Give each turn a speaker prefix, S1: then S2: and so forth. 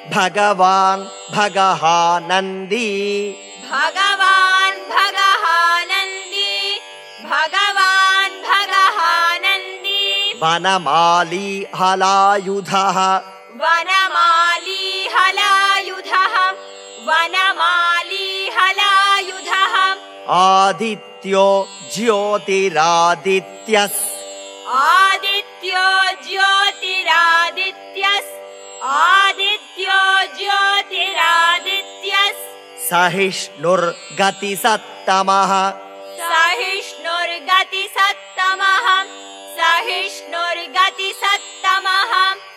S1: भगवान् भगहानन्दी
S2: भगवान् भगहानन्दी भगवान् भगहानन्दी
S1: वनमाली हलायुधः
S2: वनमाली हलायुधः वनमाली हलायुधः
S1: आदित्यो ज्योतिरादित्यस्
S2: आदित्यो ज्योतिरादित्यस् आदित्यो ज्योतिरादित्यस्
S1: सहिष्णुर्गतिसत्तमः
S2: सहिष्णुर्गतिसत्तमः सहिष्णुर्गतिसत्तमः